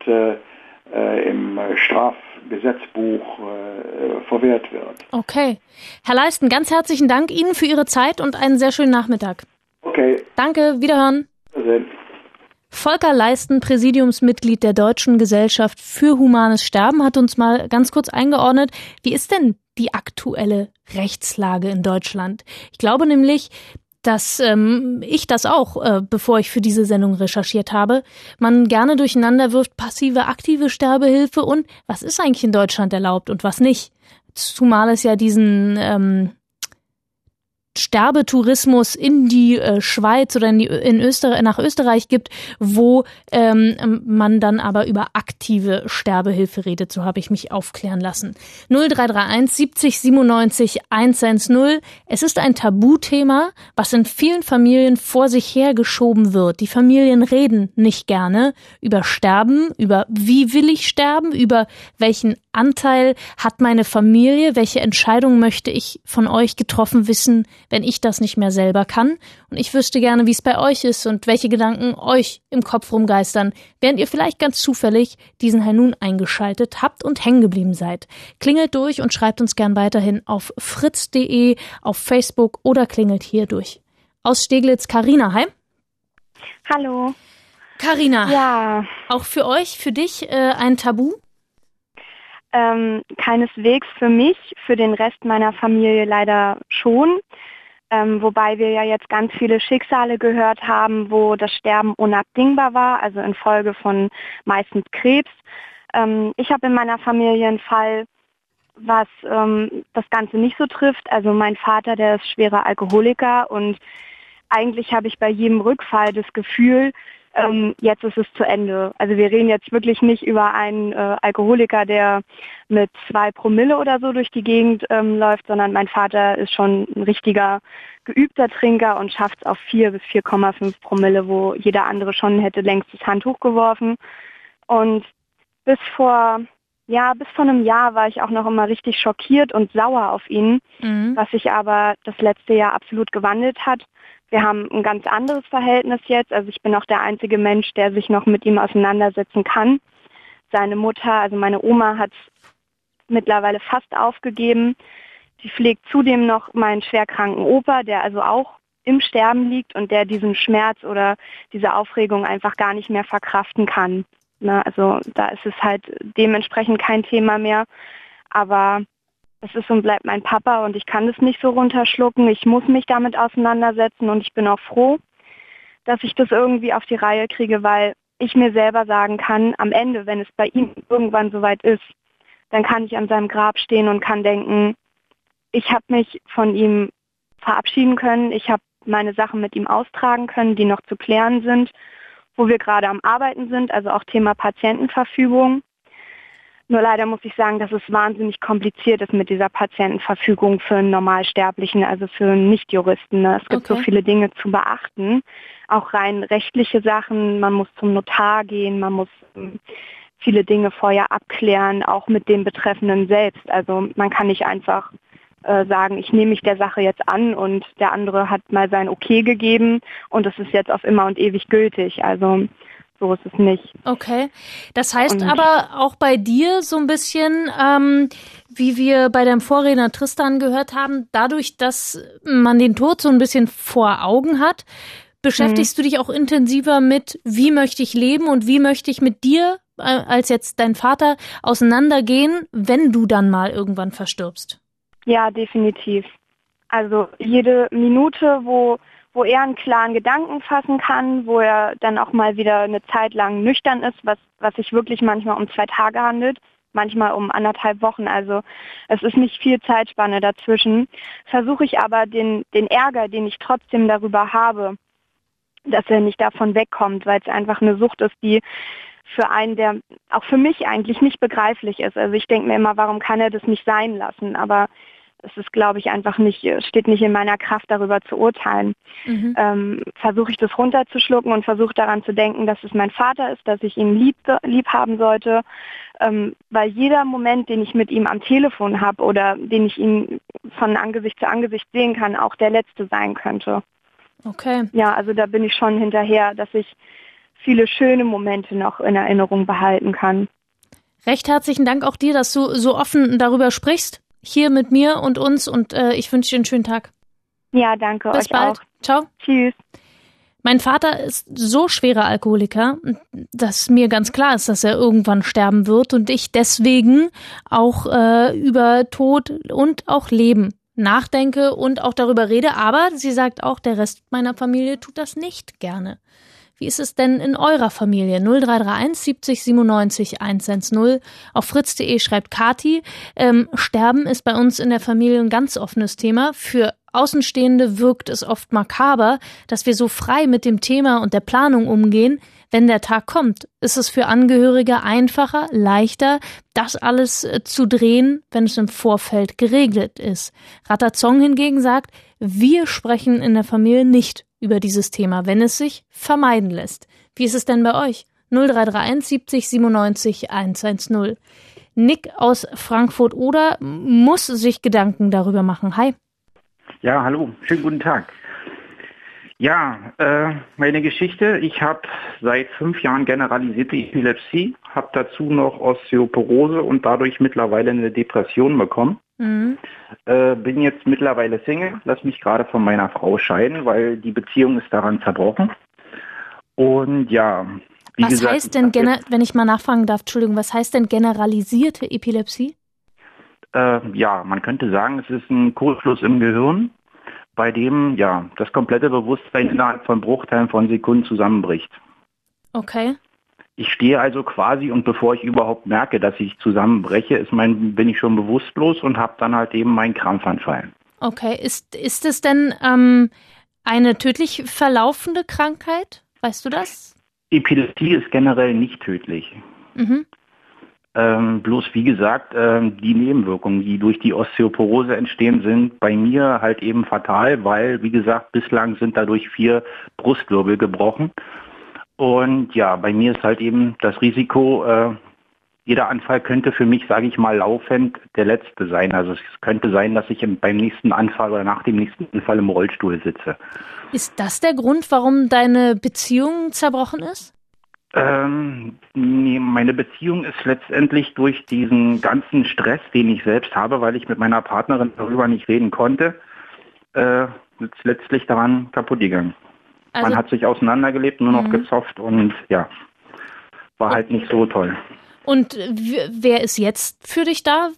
im Strafgesetzbuch verwehrt wird. Okay. Herr Leisten, ganz herzlichen Dank Ihnen für Ihre Zeit und einen sehr schönen Nachmittag. Okay. Danke, wiederhören. Wiedersehen. Volker Leisten, Präsidiumsmitglied der Deutschen Gesellschaft für Humanes Sterben, hat uns mal ganz kurz eingeordnet, wie ist denn die aktuelle Rechtslage in Deutschland? Ich glaube nämlich, dass ich das auch, bevor ich für diese Sendung recherchiert habe, man gerne durcheinander wirft, passive, aktive Sterbehilfe und was ist eigentlich in Deutschland erlaubt und was nicht. Zumal es ja diesen Sterbetourismus in die Schweiz oder nach Österreich gibt, wo man dann aber über aktive Sterbehilfe redet. So habe ich mich aufklären lassen. 0331 70 97 110. Es ist ein Tabuthema, was in vielen Familien vor sich hergeschoben wird. Die Familien reden nicht gerne über Sterben, über wie will ich sterben, über welchen Anteil hat meine Familie, welche Entscheidung möchte ich von euch getroffen wissen, wenn ich das nicht mehr selber kann. Und ich wüsste gerne, wie es bei euch ist und welche Gedanken euch im Kopf rumgeistern, während ihr vielleicht ganz zufällig diesen High Noon eingeschaltet habt und hängen geblieben seid. Klingelt durch und schreibt uns gern weiterhin auf fritz.de, auf Facebook oder klingelt hier durch. Aus Steglitz, Carina, hi. Hallo. Carina, ja. Auch für euch, für dich ein Tabu? Keineswegs für mich, für den Rest meiner Familie leider schon. Wobei wir ja jetzt ganz viele Schicksale gehört haben, wo das Sterben unabdingbar war, also infolge von meistens Krebs. Ich habe in meiner Familie einen Fall, was das Ganze nicht so trifft. Also mein Vater, der ist schwerer Alkoholiker und eigentlich habe ich bei jedem Rückfall das Gefühl, jetzt ist es zu Ende. Also wir reden jetzt wirklich nicht über einen Alkoholiker, der mit 2 Promille oder so durch die Gegend läuft, sondern mein Vater ist schon ein richtiger geübter Trinker und schafft es auf 4 bis 4,5 Promille, wo jeder andere schon hätte längst das Handtuch geworfen. Und bis vor einem Jahr war ich auch noch immer richtig schockiert und sauer auf ihn, was sich aber das letzte Jahr absolut gewandelt hat. Wir haben ein ganz anderes Verhältnis jetzt. Also ich bin auch der einzige Mensch, der sich noch mit ihm auseinandersetzen kann. Seine Mutter, also meine Oma, hat mittlerweile fast aufgegeben. Die pflegt zudem noch meinen schwerkranken Opa, der also auch im Sterben liegt und der diesen Schmerz oder diese Aufregung einfach gar nicht mehr verkraften kann. Na, also da ist es halt dementsprechend kein Thema mehr. Aber es ist und bleibt mein Papa und ich kann das nicht so runterschlucken. Ich muss mich damit auseinandersetzen und ich bin auch froh, dass ich das irgendwie auf die Reihe kriege, weil ich mir selber sagen kann, am Ende, wenn es bei ihm irgendwann soweit ist, dann kann ich an seinem Grab stehen und kann denken, ich habe mich von ihm verabschieden können, ich habe meine Sachen mit ihm austragen können, die noch zu klären sind, wo wir gerade am Arbeiten sind, also auch Thema Patientenverfügung. Nur leider muss ich sagen, dass es wahnsinnig kompliziert ist mit dieser Patientenverfügung für einen Normalsterblichen, also für einen Nichtjuristen. Ne? Es gibt so viele Dinge zu beachten, auch rein rechtliche Sachen. Man muss zum Notar gehen, man muss viele Dinge vorher abklären, auch mit dem Betreffenden selbst. Also man kann nicht einfach sagen, ich nehme mich der Sache jetzt an und der andere hat mal sein Okay gegeben und es ist jetzt auf immer und ewig gültig. Also so ist es nicht. Okay. Das heißt aber auch bei dir so ein bisschen, wie wir bei deinem Vorredner Tristan gehört haben, dadurch, dass man den Tod so ein bisschen vor Augen hat, beschäftigst du dich auch intensiver mit, wie möchte ich leben und wie möchte ich mit dir, als jetzt dein Vater, auseinandergehen, wenn du dann mal irgendwann verstirbst? Ja, definitiv. Also jede Minute, wo er einen klaren Gedanken fassen kann, wo er dann auch mal wieder eine Zeit lang nüchtern ist, was sich wirklich manchmal um 2 Tage handelt, manchmal um 1,5 Wochen. Also es ist nicht viel Zeitspanne dazwischen. Versuche ich aber den Ärger, den ich trotzdem darüber habe, dass er nicht davon wegkommt, weil es einfach eine Sucht ist, die für einen, der auch für mich eigentlich nicht begreiflich ist. Also ich denke mir immer, warum kann er das nicht sein lassen? Aber es ist, glaube ich, einfach nicht, steht nicht in meiner Kraft, darüber zu urteilen. Versuche ich das runterzuschlucken und versuche daran zu denken, dass es mein Vater ist, dass ich ihn lieb haben sollte, weil jeder Moment, den ich mit ihm am Telefon habe oder den ich ihn von Angesicht zu Angesicht sehen kann, auch der letzte sein könnte. Okay. Ja, also da bin ich schon hinterher, dass ich viele schöne Momente noch in Erinnerung behalten kann. Recht herzlichen Dank auch dir, dass du so offen darüber sprichst. Hier mit mir und uns und ich wünsche dir einen schönen Tag. Ja, danke. Bis euch bald. Auch. Ciao. Tschüss. Mein Vater ist so schwerer Alkoholiker, dass mir ganz klar ist, dass er irgendwann sterben wird und ich deswegen auch über Tod und auch Leben nachdenke und auch darüber rede. Aber sie sagt auch, der Rest meiner Familie tut das nicht gerne. Wie ist es denn in eurer Familie? 0331 70 97 110. Auf fritz.de schreibt Kathi, Sterben ist bei uns in der Familie ein ganz offenes Thema. Für Außenstehende wirkt es oft makaber, dass wir so frei mit dem Thema und der Planung umgehen. Wenn der Tag kommt, ist es für Angehörige einfacher, leichter, das alles zu drehen, wenn es im Vorfeld geregelt ist. Ratazong hingegen sagt, wir sprechen in der Familie nicht über dieses Thema, wenn es sich vermeiden lässt. Wie ist es denn bei euch? 0331 70 97 110. Nick aus Frankfurt-Oder muss sich Gedanken darüber machen. Hi. Ja, hallo, schönen guten Tag. Ja, meine Geschichte, ich habe seit 5 Jahren generalisierte Epilepsie, habe dazu noch Osteoporose und dadurch mittlerweile eine Depression bekommen. Bin jetzt mittlerweile Single, lass mich gerade von meiner Frau scheiden, weil die Beziehung ist daran zerbrochen. Und ja, wie gesagt... Was heißt denn, wenn ich mal nachfragen darf, Entschuldigung, was heißt denn generalisierte Epilepsie? Ja, man könnte sagen, es ist ein Kurzschluss im Gehirn, bei dem ja das komplette Bewusstsein innerhalb von Bruchteilen von Sekunden zusammenbricht. Okay. Ich stehe also quasi und bevor ich überhaupt merke, dass ich zusammenbreche, bin ich schon bewusstlos und habe dann halt eben meinen Krampfanfall. Okay, ist es denn eine tödlich verlaufende Krankheit? Weißt du das? Epilepsie ist generell nicht tödlich. Bloß wie gesagt, die Nebenwirkungen, die durch die Osteoporose entstehen, sind bei mir halt eben fatal, weil, wie gesagt, bislang sind dadurch 4 Brustwirbel gebrochen. Und ja, bei mir ist halt eben das Risiko, jeder Anfall könnte für mich, sage ich mal, laufend der letzte sein. Also es könnte sein, dass ich beim nächsten Anfall oder nach dem nächsten Anfall im Rollstuhl sitze. Ist das der Grund, warum deine Beziehung zerbrochen ist? Nee, meine Beziehung ist letztendlich durch diesen ganzen Stress, den ich selbst habe, weil ich mit meiner Partnerin darüber nicht reden konnte, letztlich daran kaputt gegangen. Also, man hat sich auseinandergelebt, nur noch gezofft und ja, war halt nicht so toll. Und wer ist jetzt für dich da?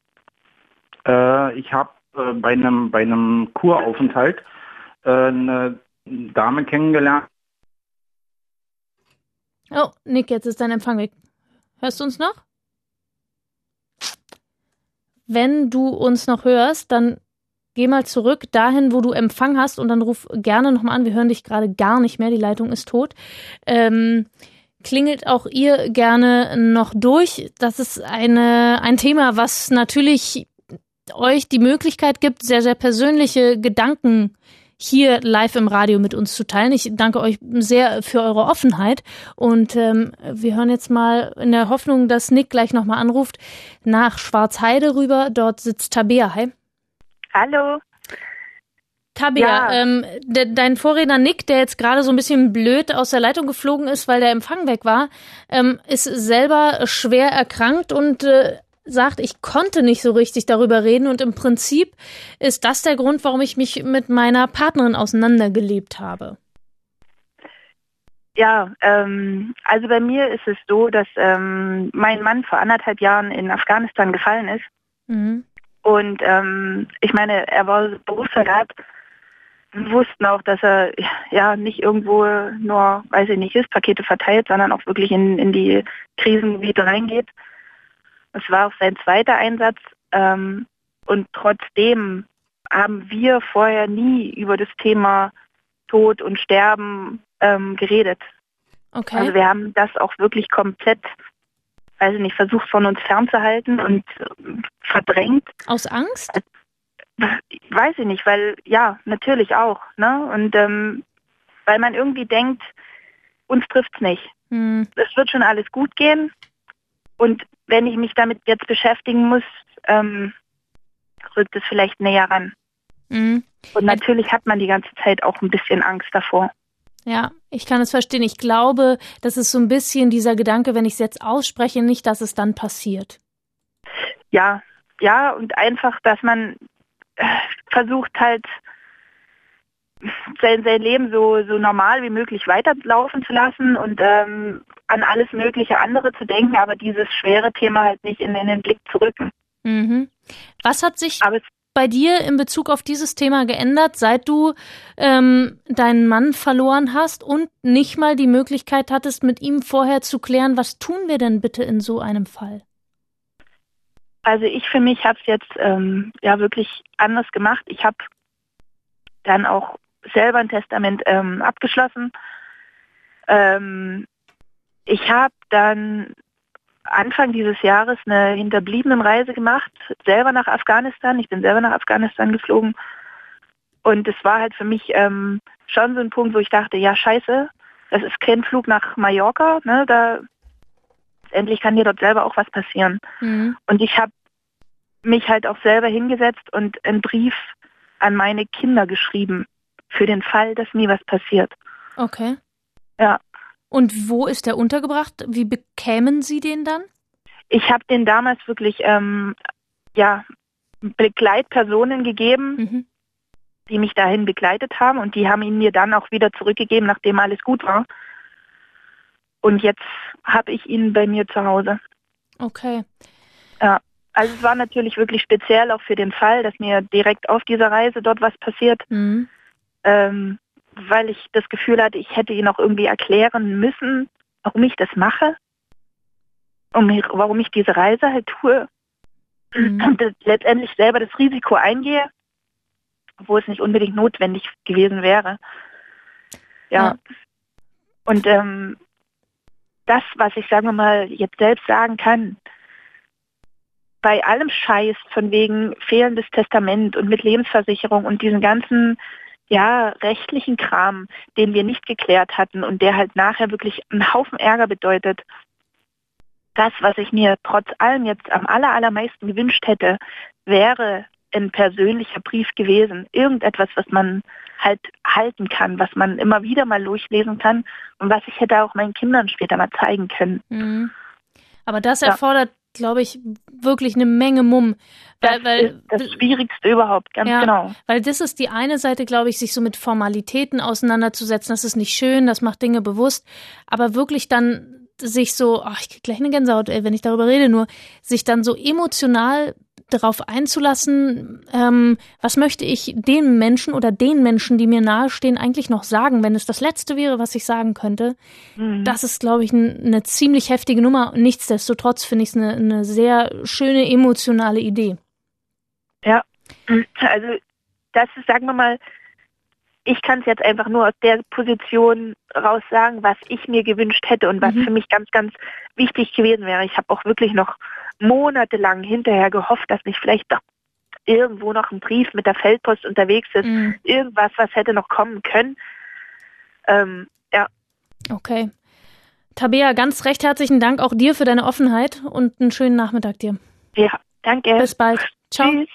Ich habe bei einem Kuraufenthalt eine Dame kennengelernt. Oh, Nick, jetzt ist dein Empfang weg. Hörst du uns noch? Wenn du uns noch hörst, dann geh mal zurück dahin, wo du Empfang hast und dann ruf gerne nochmal an. Wir hören dich gerade gar nicht mehr, die Leitung ist tot. klingelt auch ihr gerne noch durch. Das ist ein Thema, was natürlich euch die Möglichkeit gibt, sehr, sehr persönliche Gedanken hier live im Radio mit uns zu teilen. Ich danke euch sehr für eure Offenheit und wir hören jetzt mal in der Hoffnung, dass Nick gleich nochmal anruft, nach Schwarzheide rüber. Dort sitzt Tabea. Hi. Hallo. Tabea, dein Vorredner Nick, der jetzt gerade so ein bisschen blöd aus der Leitung geflogen ist, weil der Empfang weg war, ist selber schwer erkrankt und sagt, ich konnte nicht so richtig darüber reden und im Prinzip ist das der Grund, warum ich mich mit meiner Partnerin auseinandergelebt habe. Ja, also bei mir ist es so, dass mein Mann vor 1,5 Jahren in Afghanistan gefallen ist. Mhm. Und ich meine, er war berufsverliebt. Wir wussten auch, dass er ja nicht irgendwo nur, weiß ich nicht, Hilfspakete verteilt, sondern auch wirklich in die Krisengebiete reingeht. Es war auch sein zweiter Einsatz und trotzdem haben wir vorher nie über das Thema Tod und Sterben geredet. Okay. Also wir haben das auch wirklich komplett, weiß ich nicht, versucht von uns fernzuhalten und verdrängt. Aus Angst? Weiß ich nicht, weil, ja, natürlich auch, ne? Und weil man irgendwie denkt, uns trifft's nicht. Es wird schon alles gut gehen. Und wenn ich mich damit jetzt beschäftigen muss, rückt es vielleicht näher ran. Und natürlich hat man die ganze Zeit auch ein bisschen Angst davor. Ja, ich kann es verstehen. Ich glaube, das ist so ein bisschen dieser Gedanke, wenn ich es jetzt ausspreche, nicht, dass es dann passiert. Ja, und einfach, dass man versucht halt, sein Leben so normal wie möglich weiterlaufen zu lassen und an alles mögliche andere zu denken, aber dieses schwere Thema halt nicht in den Blick zu rücken. Mhm. Was hat sich bei dir in Bezug auf dieses Thema geändert, seit du deinen Mann verloren hast und nicht mal die Möglichkeit hattest, mit ihm vorher zu klären, was tun wir denn bitte in so einem Fall? Also ich für mich habe es jetzt wirklich anders gemacht. Ich habe dann auch selber ein Testament abgeschlossen. Ich habe dann Anfang dieses Jahres eine Hinterbliebenenreise gemacht, selber nach Afghanistan. Ich bin selber nach Afghanistan geflogen. Und es war halt für mich schon so ein Punkt, wo ich dachte, ja scheiße, das ist kein Flug nach Mallorca, ne, da endlich kann dir dort selber auch was passieren. Mhm. Und ich habe mich halt auch selber hingesetzt und einen Brief an meine Kinder geschrieben, für den Fall, dass mir was passiert. Okay. Ja. Und wo ist der untergebracht? Wie bekämen Sie den dann? Ich habe den damals wirklich Begleitpersonen gegeben, die mich dahin begleitet haben und die haben ihn mir dann auch wieder zurückgegeben, nachdem alles gut war. Und jetzt habe ich ihn bei mir zu Hause. Okay. Ja, also es war natürlich wirklich speziell auch für den Fall, dass mir direkt auf dieser Reise dort was passiert, weil ich das Gefühl hatte, ich hätte ihn auch irgendwie erklären müssen, warum ich das mache, warum ich diese Reise halt tue und letztendlich selber das Risiko eingehe, wo es nicht unbedingt notwendig gewesen wäre. Ja. Und das, was ich, sagen wir mal, jetzt selbst sagen kann, bei allem Scheiß von wegen fehlendes Testament und mit Lebensversicherung und diesen ganzen, rechtlichen Kram, den wir nicht geklärt hatten und der halt nachher wirklich einen Haufen Ärger bedeutet, das, was ich mir trotz allem jetzt am allermeisten gewünscht hätte, wäre ein persönlicher Brief gewesen. Irgendetwas, was man halt halten kann, was man immer wieder mal durchlesen kann und was ich hätte auch meinen Kindern später mal zeigen können. Mhm. Aber das erfordert, glaube ich, wirklich eine Menge Mumm. Weil das Schwierigste überhaupt, ganz genau. Weil das ist die eine Seite, glaube ich, sich so mit Formalitäten auseinanderzusetzen. Das ist nicht schön, das macht Dinge bewusst. Aber wirklich dann sich so, ich krieg gleich eine Gänsehaut, wenn ich darüber rede, nur sich dann so emotional darauf einzulassen, was möchte ich dem Menschen oder den Menschen, die mir nahestehen, eigentlich noch sagen, wenn es das Letzte wäre, was ich sagen könnte. Das ist, glaube ich, eine ziemlich heftige Nummer. Nichtsdestotrotz finde ich es eine sehr schöne, emotionale Idee. Ja, also das ist, sagen wir mal, ich kann es jetzt einfach nur aus der Position raus sagen, was ich mir gewünscht hätte und was für mich ganz, ganz wichtig gewesen wäre. Ich habe auch wirklich noch monatelang hinterher gehofft, dass nicht vielleicht doch irgendwo noch ein Brief mit der Feldpost unterwegs ist, irgendwas, was hätte noch kommen können. Ja. Okay. Tabea, ganz recht herzlichen Dank auch dir für deine Offenheit und einen schönen Nachmittag dir. Ja, danke. Bis bald. Ciao. Tschüss.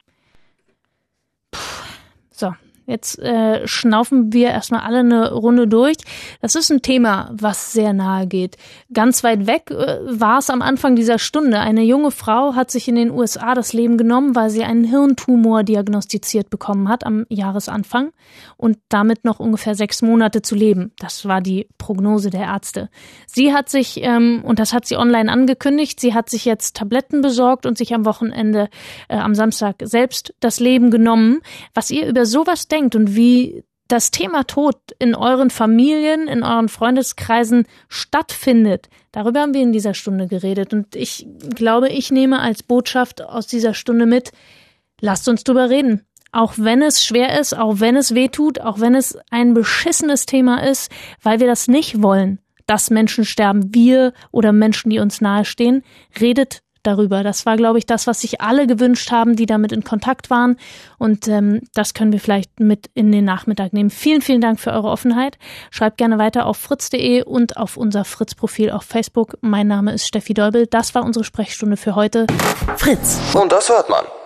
So. Jetzt schnaufen wir erstmal alle eine Runde durch. Das ist ein Thema, was sehr nahe geht. Ganz weit weg war es am Anfang dieser Stunde. Eine junge Frau hat sich in den USA das Leben genommen, weil sie einen Hirntumor diagnostiziert bekommen hat am Jahresanfang und damit noch ungefähr 6 Monate zu leben. Das war die Prognose der Ärzte. Sie hat sich, und das hat sie online angekündigt, sie hat sich jetzt Tabletten besorgt und sich am Wochenende, am Samstag selbst das Leben genommen. Was ihr über sowas denkt und wie das Thema Tod in euren Familien, in euren Freundeskreisen stattfindet, darüber haben wir in dieser Stunde geredet. Und ich glaube, ich nehme als Botschaft aus dieser Stunde mit, lasst uns drüber reden. Auch wenn es schwer ist, auch wenn es weh tut, auch wenn es ein beschissenes Thema ist, weil wir das nicht wollen, dass Menschen sterben, wir oder Menschen, die uns nahestehen, redet darüber. Das war, glaube ich, das, was sich alle gewünscht haben, die damit in Kontakt waren. Und das können wir vielleicht mit in den Nachmittag nehmen. Vielen, vielen Dank für eure Offenheit. Schreibt gerne weiter auf fritz.de und auf unser Fritz-Profil auf Facebook. Mein Name ist Steffi Deubel. Das war unsere Sprechstunde für heute. Fritz. Und das hört man.